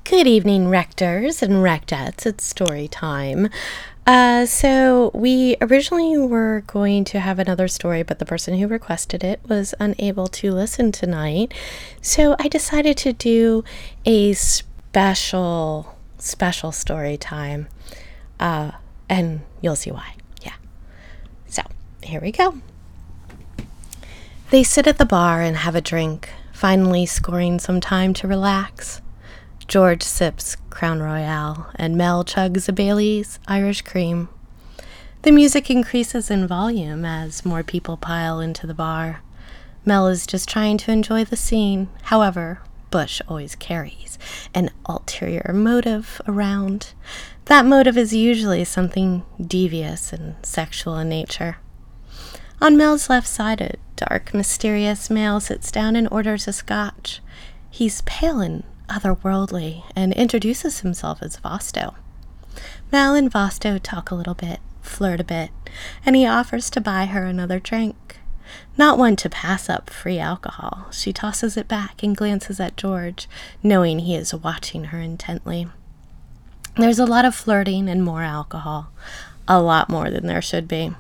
Good evening, rectors and rectettes. It's story time. So we originally were going to have another story, but the person who requested it was unable to listen tonight. So I decided to do a special story time. And you'll see why. Yeah. So here we go. They sit at the bar and have a drink, finally scoring some time to relax. George sips Crown Royale, and Mel chugs a Bailey's Irish Cream. The music increases in volume as more people pile into the bar. Mel is just trying to enjoy the scene. However, Bush always carries an ulterior motive around. That motive is usually something devious and sexual in nature. On Mel's left side, a dark, mysterious male sits down and orders a scotch. He's pale and otherworldly and introduces himself as Vosto. Mel and Vosto talk a little bit, flirt a bit, and he offers to buy her another drink. Not one to pass up free alcohol, she tosses it back and glances at George, knowing he is watching her intently. There's a lot of flirting and more alcohol, a lot more than there should be.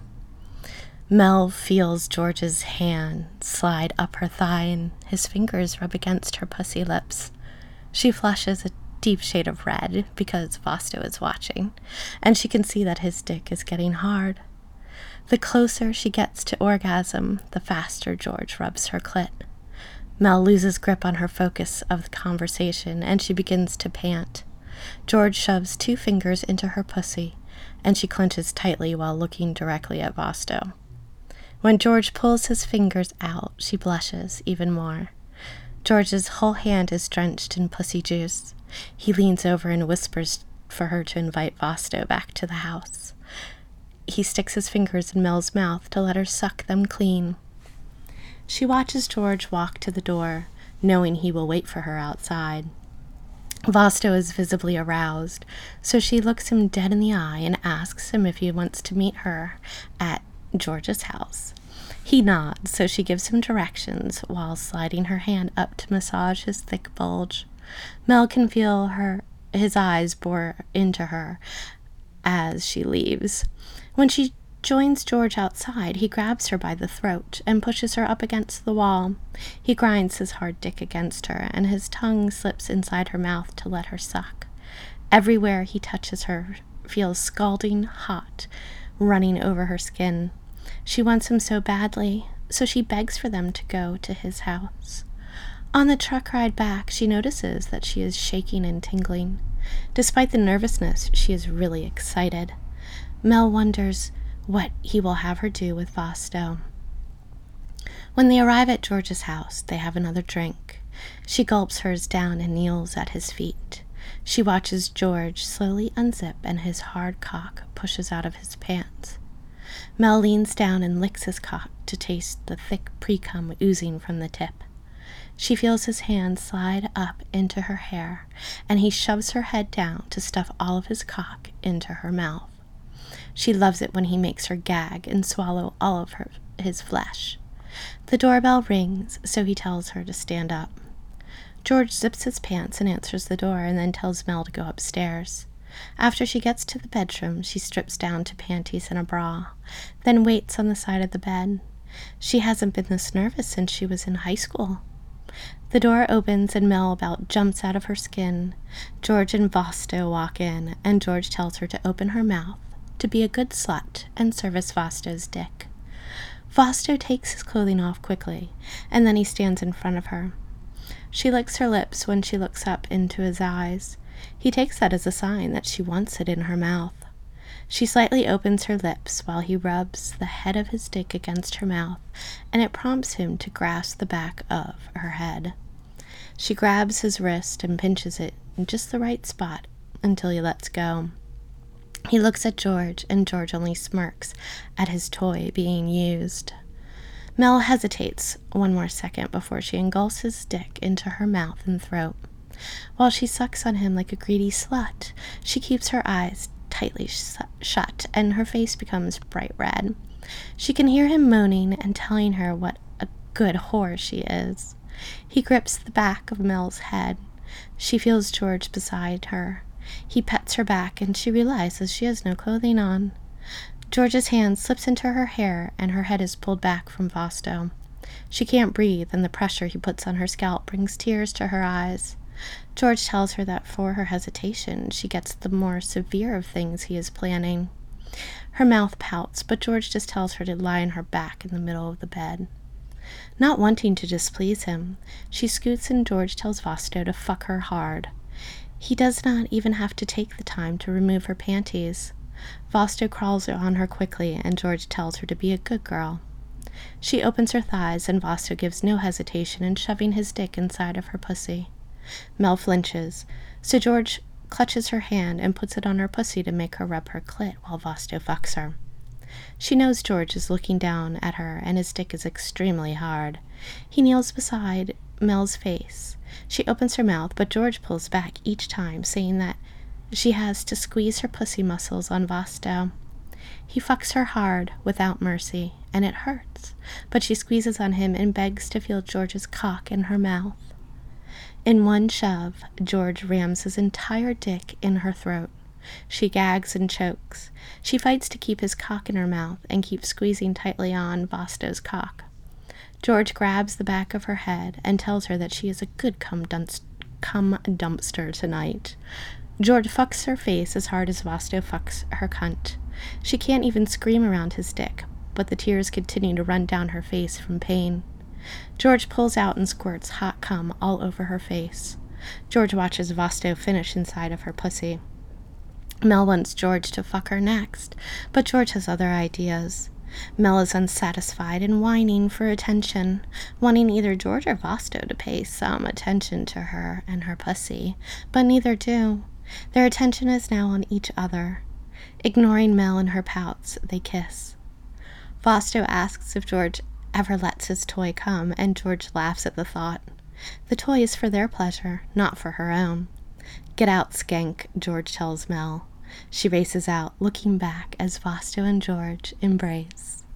Mel feels George's hand slide up her thigh and his fingers rub against her pussy lips. She flushes a deep shade of red because Vosto is watching, and she can see that his dick is getting hard. The closer she gets to orgasm, the faster George rubs her clit. Mel loses grip on her focus of the conversation, and she begins to pant. George shoves 2 fingers into her pussy, and she clenches tightly while looking directly at Vosto. When George pulls his fingers out, she blushes even more. George's whole hand is drenched in pussy juice. He leans over and whispers for her to invite Vosto back to the house. He sticks his fingers in Mel's mouth to let her suck them clean. She watches George walk to the door, knowing he will wait for her outside. Vosto is visibly aroused, so she looks him dead in the eye and asks him if he wants to meet her at George's house. He nods, so she gives him directions while sliding her hand up to massage his thick bulge. Mel can feel his eyes bore into her as she leaves. When she joins George outside, he grabs her by the throat and pushes her up against the wall. He grinds his hard dick against her, and his tongue slips inside her mouth to let her suck. Everywhere he touches her feels scalding hot, running over her skin. She wants him so badly, so she begs for them to go to his house. On the truck ride back, she notices that she is shaking and tingling. Despite the nervousness, she is really excited. Mel wonders what he will have her do with Vosto. When they arrive at George's house, they have another drink. She gulps hers down and kneels at his feet. She watches George slowly unzip and his hard cock pushes out of his pants. Mel leans down and licks his cock to taste the thick pre-cum oozing from the tip. She feels his hand slide up into her hair, and he shoves her head down to stuff all of his cock into her mouth. She loves it when he makes her gag and swallow all of his flesh. The doorbell rings, so he tells her to stand up. George zips his pants and answers the door, and then tells Mel to go upstairs. After she gets to the bedroom, she strips down to panties and a bra, then waits on the side of the bed. She hasn't been this nervous since she was in high school. The door opens and Mel about jumps out of her skin. George and Vosto walk in, and George tells her to open her mouth, to be a good slut, and service Vosto's dick. Vosto takes his clothing off quickly, and then he stands in front of her. She licks her lips when she looks up into his eyes. He takes that as a sign that she wants it in her mouth. She slightly opens her lips while he rubs the head of his dick against her mouth, and it prompts him to grasp the back of her head. She grabs his wrist and pinches it in just the right spot until he lets go. He looks at George, and George only smirks at his toy being used. Mel hesitates one more second before she engulfs his dick into her mouth and throat. While she sucks on him like a greedy slut, she keeps her eyes tightly shut, and her face becomes bright red. She can hear him moaning and telling her what a good whore she is. He grips the back of Mel's head. She feels George beside her. He pets her back, and she realizes she has no clothing on. George's hand slips into her hair, and her head is pulled back from Vosto. She can't breathe, and the pressure he puts on her scalp brings tears to her eyes. George tells her that for her hesitation, she gets the more severe of things he is planning. Her mouth pouts, but George just tells her to lie on her back in the middle of the bed. Not wanting to displease him, she scoots and George tells Vosto to fuck her hard. He does not even have to take the time to remove her panties. Vosto crawls on her quickly, and George tells her to be a good girl. She opens her thighs, and Vosto gives no hesitation in shoving his dick inside of her pussy. Mel flinches, so George clutches her hand and puts it on her pussy to make her rub her clit while Vosto fucks her. She knows George is looking down at her, and his dick is extremely hard. He kneels beside Mel's face. She opens her mouth, but George pulls back each time, saying that she has to squeeze her pussy muscles on Vosto. He fucks her hard, without mercy, and it hurts, but she squeezes on him and begs to feel George's cock in her mouth. In one shove, George rams his entire dick in her throat. She gags and chokes. She fights to keep his cock in her mouth and keeps squeezing tightly on Vosto's cock. George grabs the back of her head and tells her that she is a good cum dumpster tonight. George fucks her face as hard as Vosto fucks her cunt. She can't even scream around his dick, but the tears continue to run down her face from pain. George pulls out and squirts hot cum all over her face. George watches Vosto finish inside of her pussy. Mel wants George to fuck her next, but George has other ideas. Mel is unsatisfied and whining for attention, wanting either George or Vosto to pay some attention to her and her pussy, but neither do. Their attention is now on each other. Ignoring Mel and her pouts, they kiss. Vosto asks if George ever lets his toy come, and George laughs at the thought. The toy is for their pleasure, not for her own. "Get out, skank," George tells Mel. She races out, looking back as Vosto and George embrace.